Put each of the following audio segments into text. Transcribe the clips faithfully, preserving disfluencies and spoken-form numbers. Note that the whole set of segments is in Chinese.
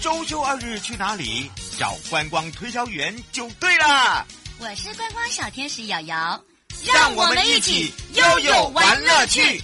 周休二日去哪里？找观光推销员就对啦。 我是观光小天使瑶瑶， 让我们一起悠悠玩乐趣。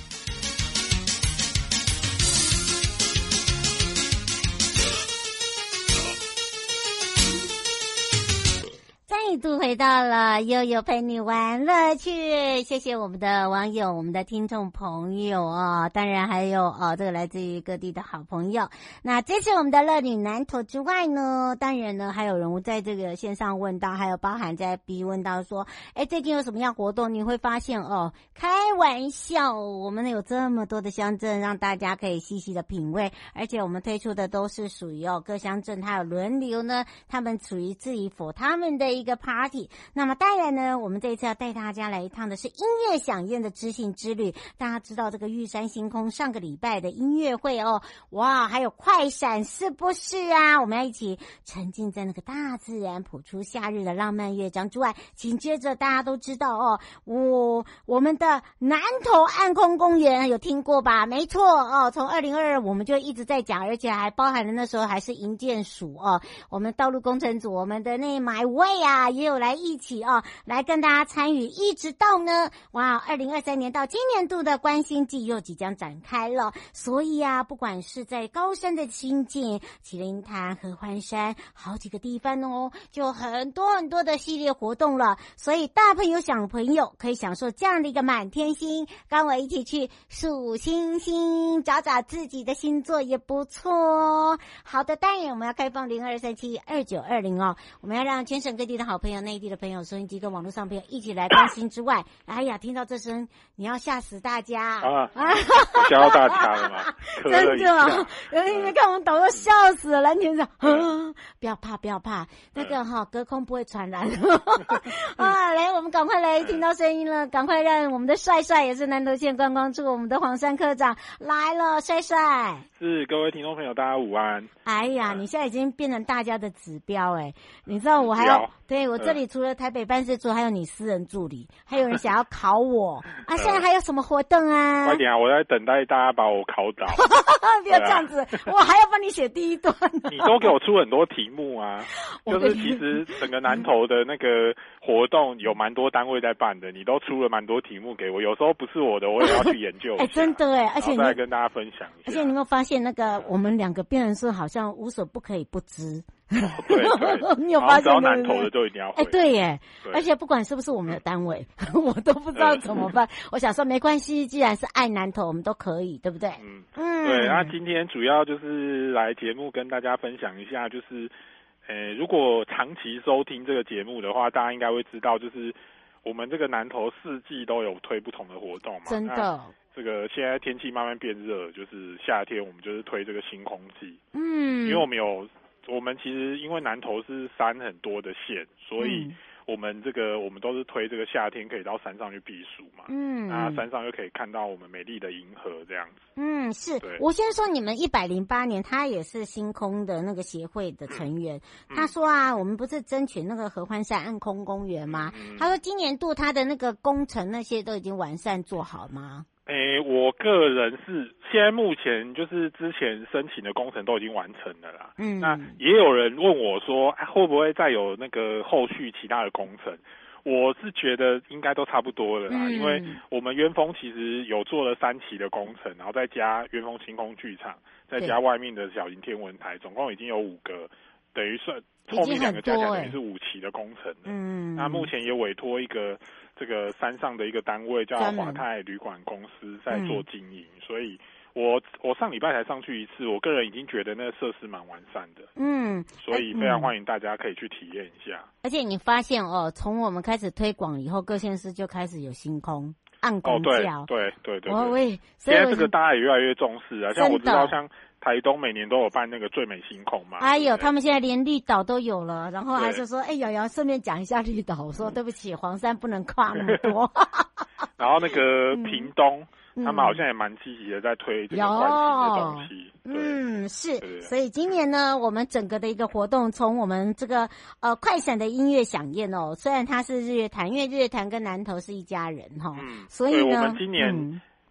再度回到了悠悠陪你玩乐趣，谢谢我们的网友，我们的听众朋友哦，当然还有哦，这个来自于各地的好朋友。那这次我们的乐女南投之外呢，当然呢还有人在这个线上问到，还有包含在 B 问到说，哎，最近有什么样活动？你会发现哦，开玩笑，我们有这么多的乡镇，让大家可以细细的品味，而且我们推出的都是属于哦各乡镇，还有轮流呢，他们属于自己否他们的一个party。那么当然呢，我们这一次要带大家来一趟的是音乐响宴的知性之旅。大家知道这个玉山星空上个礼拜的音乐会哦，哇，还有快闪是不是啊？我们要一起沉浸在那个大自然谱出夏日的浪漫乐章之外，紧接着大家都知道哦，我我们的南投暗空公园有听过吧？没错哦，从二零二二我们就一直在讲，而且还包含了那时候还是营建署哦，我们道路工程组，我们的那买位啊也有来一起哦，来跟大家参与，一直到呢，哇，二零二三年到今年度的关心季又即将展开了。所以啊，不管是在高山的新建、麒麟潭、合欢山，好几个地方哦，就很多很多的系列活动了。所以大朋友小朋友可以享受这样的一个满天星，跟我一起去数星星，找找自己的星座也不错哦。好的，当然我们要开放零二三七二九二零哦，我们要让全省各地的好朋友、内地的朋友、收音机跟网络上朋友一起来关心之外，哎呀，听到这声你要吓死大家啊！吓到大家了吗？ 真的，有人没看我们导都笑死了。蓝田长，不要怕，不要怕，那个哈、哦、隔空不会传染啊！来，我们赶快来听到声音了，赶快让我们的帅帅，也是南投县观光处我们的黄山科长来了，帅帅。 是各位听众朋友，大家午安。 哎呀，你现在已经变成大家的指标哎！你知道我还要对我这里除了台北办事处，还有你私人助理，还有人想要考我啊！现在还有什么活动啊？ 快点啊！我在等待大家把我考倒。 不要这样子，我还要帮你写第一段。 你都给我出很多题目啊！就是其实整个南投的那个活动有蛮多单位在办的，你都出了蛮多题目给我，有时候不是我的，我也要去研究一下。哎， 真的哎，而且你再跟大家分享一下。 而且你有没有发现，那个我们两个变成是好像无所不可以不知。 对对， 你有发现？ 只要南投的就一定要会。 哎，对耶，而且不管是不是我们的单位，我都不知道怎么办。我想说没关系，既然是爱南投，我们都可以，对不对？ 嗯嗯，对。那今天主要就是来节目跟大家分享一下，就是，呃，如果长期收听这个节目的话，大家应该会知道，就是我们这个南投四季都有推不同的活动嘛。 真的。 这个现在天气慢慢变热，就是夏天我们就是推这个星空季。 嗯， 因为我们有。我们其实因为南投是山很多的县，所以我们这个我们都是推这个夏天可以到山上去避暑嘛。嗯，那山上又可以看到我们美丽的银河这样子。 嗯，是。我先说你们一百零八年，他也是星空的那个协会的成员。嗯、他说啊，我们不是争取那个合欢山暗空公园吗？嗯、他说今年度他的那个工程那些都已经完善做好吗？ 诶，我个人是现在目前就是之前申请的工程都已经完成了啦。嗯，那也有人问我说，啊、会不会再有那个后续其他的工程？我是觉得应该都差不多了啦，嗯、因为我们鸢峰其实有做了三期的工程，然后再加鸢峰星空剧场，再加外面的小型天文台，总共已经有五个，等于算后面两个加起来等于是五期的工程了。嗯，那目前也委托一个。这个山上的一个单位叫华泰旅馆公司在做经营，嗯、所以我我上礼拜才上去一次，我个人已经觉得那个设施蛮完善的，嗯，所以非常欢迎大家可以去体验一下。 而且你发现哦，从我们开始推广以后，各县市就开始有星空暗公教， 哦、对对对对对，喂， 现在这个大家也越来越重视啊，像我知道像。台东每年都有办那个最美星空嘛， 哎呦，他们现在连绿岛都有了，然后还是说，哎，瑶瑶顺便讲一下绿岛，我说对不起，黄山不能跨那么多。 然后那个屏东，嗯、他们好像也蛮积极的在推这个关系的东西。 嗯，是，对所以今年呢，我们整个的一个活动，从我们这个呃快闪的音乐响宴哦，虽然它是日月潭，因为日月潭跟南投是一家人哈，嗯、所以呢， 我们今年。嗯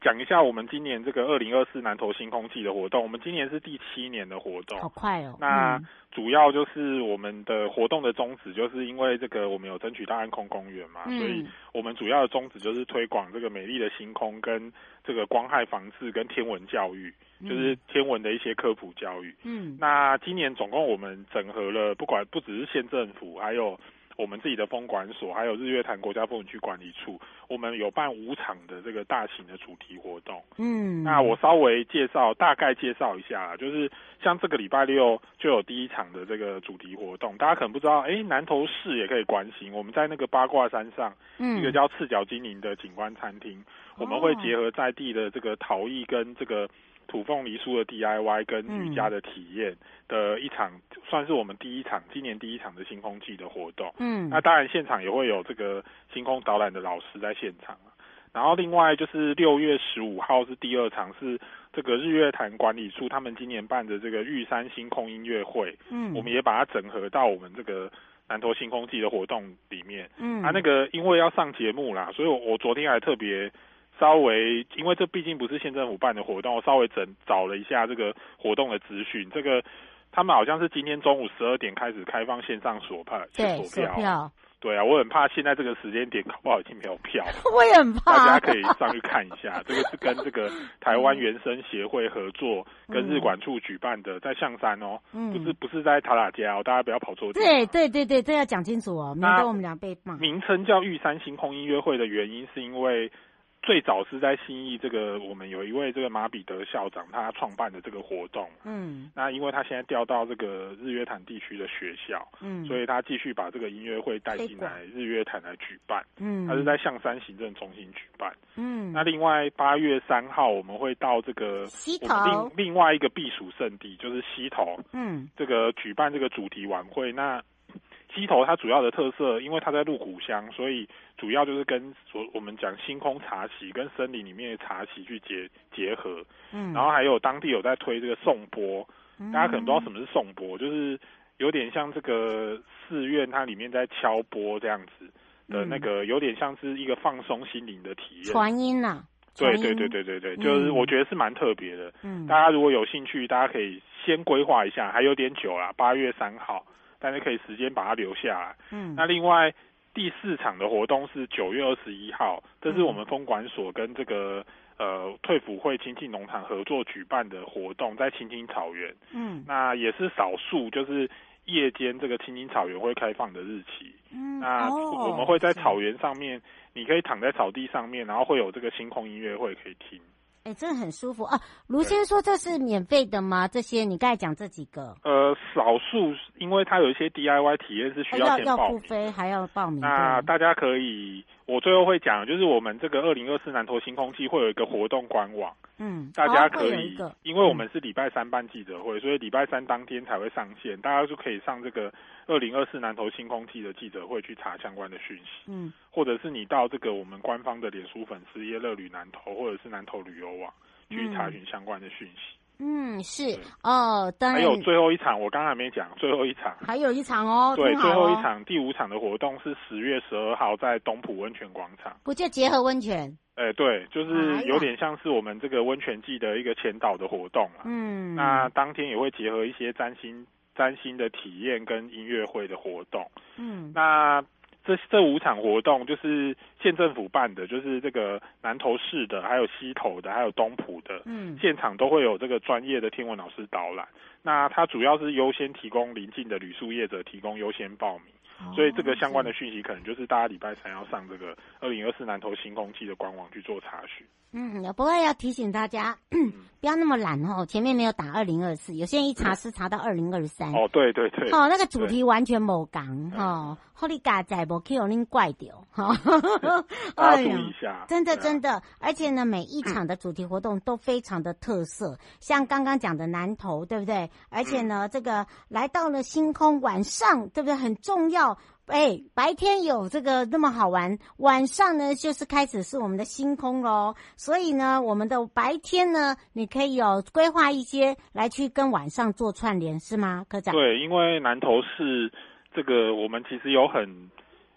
讲一下我们今年这个二零二四南投星空季的活动。我们今年是第七年的活动， 好快哦。 那、 嗯、 主要就是我们的活动的宗旨，就是因为这个我们有争取到安空公园嘛、嗯，所以我们主要的宗旨就是推广这个美丽的星空跟这个光害防治跟天文教育，就是天文的一些科普教育。嗯，那今年总共我们整合了，不管不只是县政府，还有我们自己的风管所，还有日月潭国家风景区管理处，我们有办五场的这个大型的主题活动。嗯，那我稍微介绍，大概介绍一下啦，就是像这个礼拜六就有第一场的这个主题活动，大家可能不知道，哎，南投市也可以关心，我们在那个八卦山上，嗯，一个叫赤脚精灵的景观餐厅，我们会结合在地的这个陶艺跟这个土凤梨酥的 D I Y 跟瑜伽的体验的一场、嗯，算是我们第一场今年第一场的星空季的活动。嗯，那当然现场也会有这个星空导览的老师在现场。然后另外就是六月十五号是第二场，是这个日月潭管理处他们今年办的这个玉山星空音乐会。嗯，我们也把它整合到我们这个南投星空季的活动里面。嗯，啊那个因为要上节目啦，所以我我昨天还特别。稍微，因为这毕竟不是县政府办的活动，我稍微整找了一下这个活动的资讯。这个他们好像是今天中午十二点开始开放线上锁票， 对， 锁票。票对啊，我很怕现在这个时间点搞不好已经没有票。 我也很怕。 大家可以上去看一下，这个是跟这个台湾原生协会合作，跟日管处举办的，在象山哦，嗯、不是不是在塔塔家哦，大家不要跑错地方。 对对对对，这要讲清楚哦，免得我们俩被骂。 名称叫玉山星空音乐会的原因，是因为。最早是在信义这个，我们有一位这个马彼得校长，他创办的这个活动。嗯，那因为他现在调到这个日月潭地区的学校，嗯，所以他继续把这个音乐会带进来日月潭来举办。嗯，他是在象山行政中心举办。嗯，那另外八月三号我们会到这个溪头另另外一个避暑胜地，就是溪头。嗯，这个举办这个主题晚会。那溪头它主要的特色，因为它在鹿谷乡，所以主要就是跟所我们讲星空茶席跟森林里面的茶席去结结合。嗯，然后还有当地有在推这个颂钵、嗯，大家可能不知道什么是颂钵，就是有点像这个寺院它里面在敲钵这样子的那个，嗯、有点像是一个放松心灵的体验。 传音啊， 对对对对对对，就是我觉得是蛮特别的。嗯，大家如果有兴趣，大家可以先规划一下，还有点久啦，八月三号。但是可以时间把它留下来。嗯，那另外第四场的活动是九月二十一号，这是我们风管所跟这个呃退辅会亲近农场合作举办的活动，在青青草原。嗯，那也是少数就是夜间这个青青草原会开放的日期。嗯，那我们会在草原上面，你可以躺在草地上面，然后会有这个星空音乐会可以听。 哎，真的很舒服啊！卢先说这是免费的吗？这些你刚才讲这几个？ 呃，少数，因为它有一些 D I Y 体验是需要先报名， 要付费还要报名。 那大家可以，我最后会讲，就是我们这个二零二四南投星空季会有一个活动官网，嗯，大家可以，哦、因为我们是礼拜三办记者会，嗯、所以礼拜三当天才会上线，大家就可以上这个二零二四南投星空季的记者会去查相关的讯息，嗯，或者是你到这个我们官方的脸书粉丝页乐旅南投，或者是南投旅游网去查询相关的讯息。 嗯，是哦，当然还有最后一场，我刚才还没讲，最后一场还有一场哦， 对， 哦、 最后一场第五场的活动是十月十二号在东埔温泉广场， 不就结合温泉？ 哎、欸，对，就是有点像是我们这个温泉季的一个前导的活动啦。嗯，那当天也会结合一些占星占星的体验跟音乐会的活动。嗯，那。这这五场活动就是县政府办的，就是这个南投市的，还有溪头的，还有东埔的，嗯，现场都会有这个专业的天文老师导览。那它主要是优先提供邻近的旅宿业者提供优先报名，哦、所以这个相关的讯息可能就是大家礼拜三要上这个二零二四南投星空季的官网去做查询。 嗯，不过要提醒大家，嗯、不要那么懒哦。前面没有打二零二四，有些人一查是查到二零二三。 哦，对对对。 哦，那个主题完全没讲哈，后你家仔无去有恁怪掉哈。 大家注意一下。 真的真的，而且呢，每一场的主题活动都非常的特色，像刚刚讲的南投，对不对？而且呢，这个来到了星空晚上，对不对？很重要。哎，白天有这个那么好玩，晚上呢就是开始是我们的星空咯。所以呢，我们的白天呢，你可以有规划一些来去跟晚上做串联，是吗，科长？ 对，因为南投市这个我们其实有很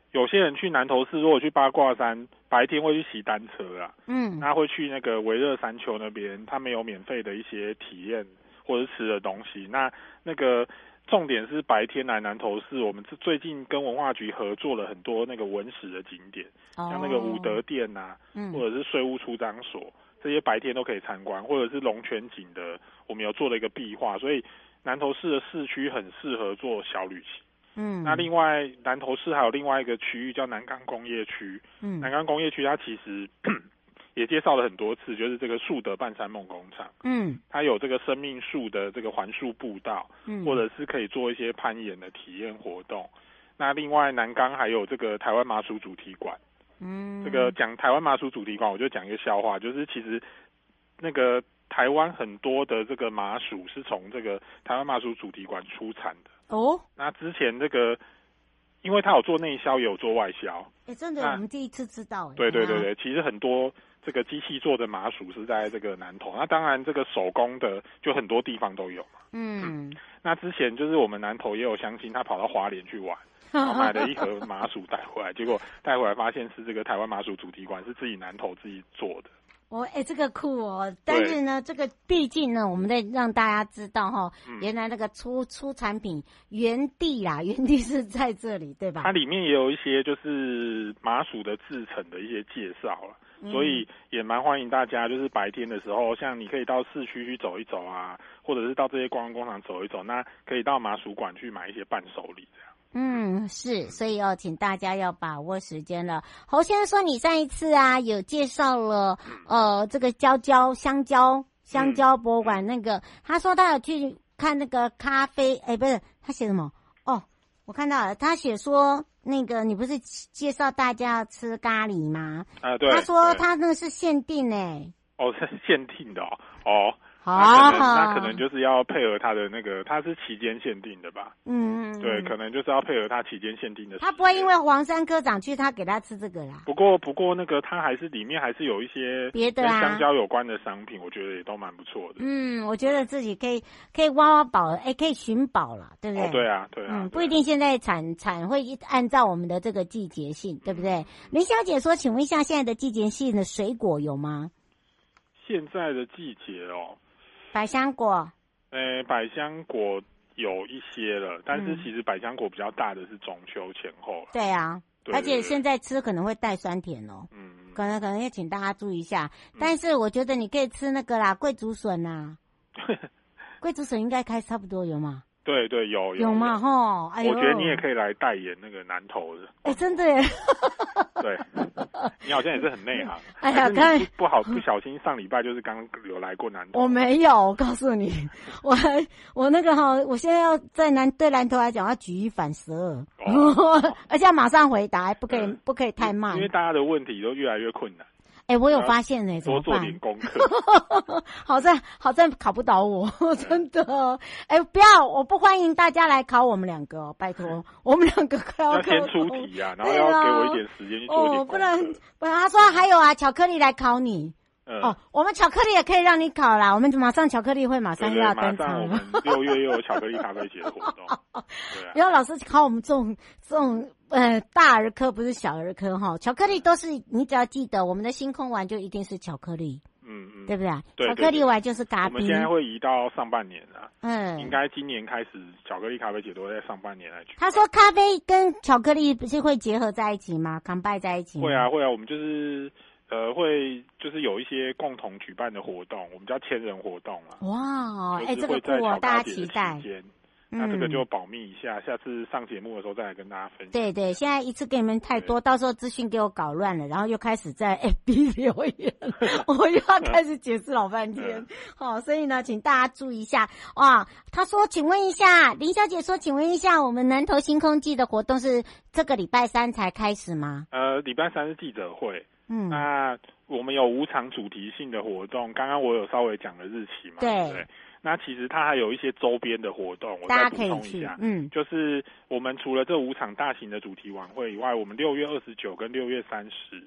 有些人去南投市，如果去八卦山，白天会去骑单车啊， 嗯， 那会去那个维热山丘那边，他们有免费的一些体验或者吃的东西。那那个重点是白天来南投市，我们最近跟文化局合作了很多那个文史的景点，哦、像那个武德殿啊，嗯、或者是税务出张所，这些白天都可以参观，或者是龙泉井的，我们有做了一个壁画，所以南投市的市区很适合做小旅行。嗯，那另外南投市还有另外一个区域叫南港工业区，嗯，南港工业区它其实也介绍了很多次，就是这个树德半山梦工厂，嗯，它有这个生命树的这个环树步道，嗯，或者是可以做一些攀岩的体验活动。那另外南港还有这个台湾麻薯主题馆，嗯，这个讲台湾麻薯主题馆，我就讲一个笑话，就是其实那个台湾很多的这个麻薯是从这个台湾麻薯主题馆出产的。哦，那之前这个，因为他有做内销，也有做外销。 哎，真的，我们第一次知道。 对对对对，其实很多这个机器做的麻薯是在这个南投，那当然这个手工的就很多地方都有嘛。嗯，那之前就是我们南投也有乡亲，他跑到花莲去玩，然后买了一盒麻薯带回来，结果带回来发现是这个台湾麻薯主题馆是自己南投自己做的。 哦，哎，这个酷哦！但是呢，这个毕竟呢，我们得让大家知道哈、哦，嗯、原来那个出出产品原地啦，原地是在这里，对吧？ 它里面也有一些就是麻薯的制成的一些介绍了，嗯、所以也蛮欢迎大家，就是白天的时候，像你可以到市区去走一走啊，或者是到这些观光工厂走一走，那可以到麻薯馆去买一些伴手礼这样。 嗯，是，所以哦，请大家要把握时间了。侯先生说，你上一次啊有介绍了呃这个蕉蕉香蕉香蕉博物馆那个，他说他有去看那个咖啡，哎，不是他写什么？哦，我看到了，他写说那个你不是介绍大家要吃咖喱吗？ 啊，对。 他说他那个是限定哎。 哦，是限定的哦。哦。 好， 那可能那可能就是要配合它的那个，它是期间限定的吧？嗯，对，可能就是要配合它期间限定的。 他不会因为黄山科长去，他给他吃这个啦。 不过不过那个它还是里面还是有一些别的啊， 跟香蕉有关的商品，我觉得也都蛮不错的。 嗯，我觉得自己可以可以挖挖宝，哎，可以寻宝了，对不对？ 哦，对啊，对啊。 嗯，不一定现在产产会按照我们的这个季节性，对不对？林小姐说，请问一下，现在的季节性的水果有吗？ 现在的季节哦。 百香果， 呃，百香果有一些了，但是其实百香果比较大的是中秋前后了。 对啊，对对对，而且现在吃可能会带酸甜哦。嗯，可能可能要请大家注意一下。嗯、但是我觉得你可以吃那个啦，桂竹笋呐。桂竹笋应该开差不多有吗？ 对对，有有嘛吼，哎呦， 我觉得你也可以来代言那个南投的。 哎，真的耶。 对，你好像也是很内行。 哎呀，刚不不好不小心上礼拜就是刚有来过南投。 我没有，我告诉你，我还我那个哈，我现在要在南对南投来讲，要举一反十二，哦、而且要马上回答，不可以、嗯、不可以太慢， 因为大家的问题都越来越困难。 哎、欸，我有发现哎、欸， 多做点功课。 好在好在考不倒我，真的。哎、欸，不要，我不欢迎大家来考我们两个哦，拜托，我们两个快要要先出题啊，然后要给我一点时间去做一点功课。哦， 不然不然他说还有啊，巧克力来考你。嗯、哦，我们巧克力也可以让你考啦，我们马上巧克力会马上要登场了。 马上我们六月又有巧克力咖啡节的活动。对啊， 不要老是考我们这种这种呃大儿科，不是小儿科哈。巧克力都是你只要记得，我们的星空丸就一定是巧克力。嗯嗯，对不对？ 对， 巧克力丸就是咖啡。 我们现在会移到上半年了。嗯，应该今年开始巧克力咖啡节都会在上半年来举办。 他说咖啡跟巧克力不是会结合在一起吗 ？combine 在一起吗？ 会啊会啊，我们就是呃会就是有一些共同举办的活动，我们叫千人活动啊。 哇，哎、欸，这个酷哦，大家期待。 那这个就保密一下，下次上节目的时候再来跟大家分享。 对对，现在一次给你们太多，到时候资讯给我搞乱了，然后又开始在 F B 留言，我又要开始解释老半天。好、哦，所以呢，请大家注意一下哇。他说，请问一下，林小姐说，请问一下，我们南投星空季的活动是这个礼拜三才开始吗？ 呃，礼拜三是记者会。嗯，那我们有五场主题性的活动，刚刚我有稍微讲了日期嘛， 对, 对不对？那其实它还有一些周边的活动，我再补充一下，嗯，就是我们除了这五场大型的主题晚会以外，我们六月二十九跟六月三十，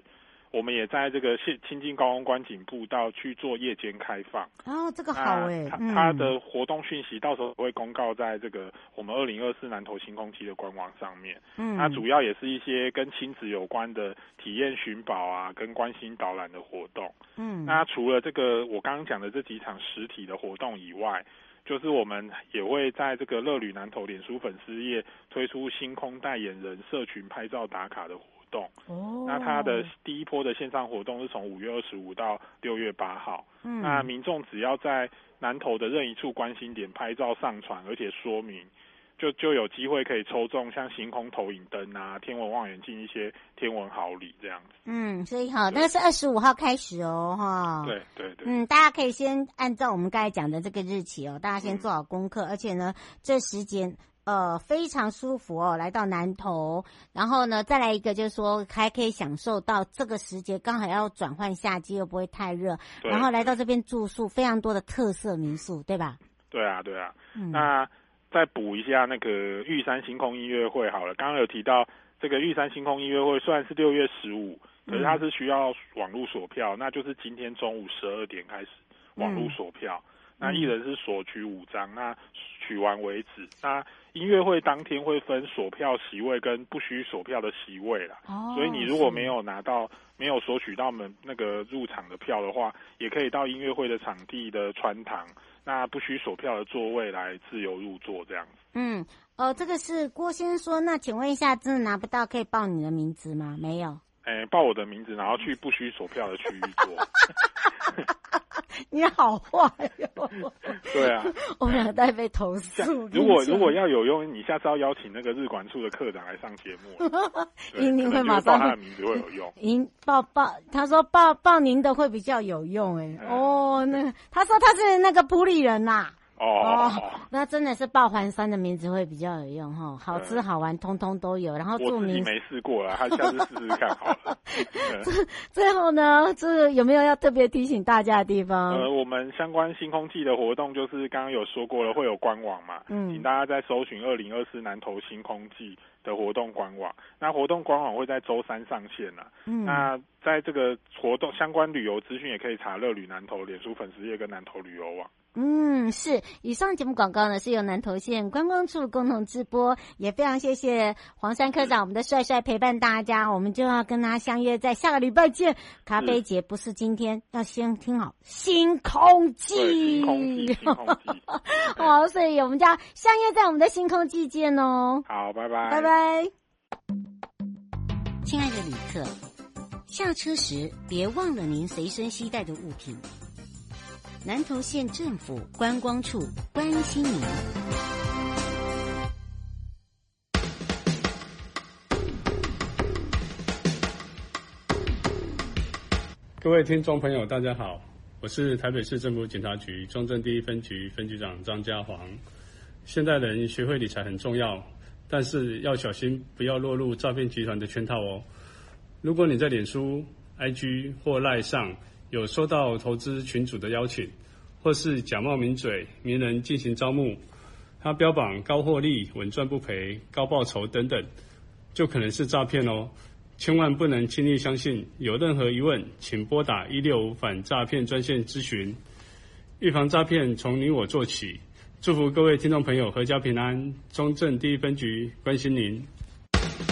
我们也在这个清境高空观景步道去做夜间开放。 哦，这个好哎， 它、嗯、它的活动讯息到时候会公告在这个我们二零二四南投星空季的官网上面。嗯，它主要也是一些跟亲子有关的体验寻宝啊，跟关心导览的活动。嗯，那除了这个我刚刚讲的这几场实体的活动以外，就是我们也会在这个乐旅南投脸书粉丝页推出星空代言人社群拍照打卡的活动。哦，那它的第一波的线上活动是从五月二十五到六月八号。嗯，那民众只要在南投的任一处观星点拍照上传，而且说明，就就有机会可以抽中像星空投影灯啊、天文望远镜一些天文好礼这样子。 嗯，所以好，那个是二十五号开始哦，哈。 对对对。 嗯，大家可以先按照我们刚才讲的这个日期哦，大家先做好功课，嗯、而且呢，这时间呃非常舒服哦，来到南投，然后呢，再来一个就是说还可以享受到这个时节刚好要转换夏季，又不会太热，然后来到这边住宿非常多的特色民宿，对吧？ 对啊，对啊。嗯、那再补一下那个玉山星空音乐会好了，刚刚有提到这个玉山星空音乐会虽然是六月十五，可是它是需要网络锁票，嗯、那就是今天中午十二点开始网络锁票。嗯那一人是索取五张，那取完为止。那音乐会当天会分锁票席位跟不需锁票的席位啦。哦，所以你如果没有拿到、没有索取到门那个入场的票的话，也可以到音乐会的场地的穿堂，那不需锁票的座位来自由入座这样子。 嗯，哦，这个是郭先生说，那请问一下，真的拿不到可以报你的名字吗？没有。 哎，报我的名字，然后去不需锁票的区域坐。 你好坏哟！ 对啊， 我们两个被投诉。 如果如果要有用，你下次要邀请那个日管处的科长来上节目， 您您会马上报他的名字会有用。 您报报，他说报报您的会比较有用哎、欸。哦，那他说他是那个埔里人呐、啊。 哦, 哦，那真的是报环山的名字会比较有用哈，好吃好玩通通都有，然后注明我自己没试过了，他下次试试看好了。 最最后呢，这有没有要特别提醒大家的地方？ 呃，我们相关星空季的活动就是刚刚有说过了，会有官网嘛，嗯，请大家在搜寻二零二四南投星空季的活动官网，那活动官网会在周三上线啦。嗯，那在这个活动相关旅游资讯也可以查乐旅南投脸书粉丝页跟南投旅游网。 嗯，是。以上节目广告呢是由南投县观光处共同直播，也非常谢谢黄山科长我们的帅帅陪伴大家，我们就要跟他相约在下个礼拜见。咖啡节不是今天，要先听好星空季， 星空季，星空季。 好，所以我们就要相约在我们的星空季见哦。 好，拜拜， 拜拜。 亲爱的旅客，下车时别忘了您随身携带的物品。南投县政府观光处关心您。 各位听众朋友，大家好，我是台北市政府警察局中正第一分局分局长张家煌。现代人学会理财很重要，但是要小心，不要落入诈骗集团的圈套哦。如果你在脸书、I G 或 LINE 上有收到投资群组的邀请，或是假冒名嘴、名人进行招募，他标榜高获利、稳赚不赔、高报酬等等，就可能是诈骗哦。千万不能轻易相信，有任何疑问，请拨打一六五反诈骗专线咨询。预防诈骗，从你我做起。祝福各位听众朋友阖家平安，中正第一分局关心您。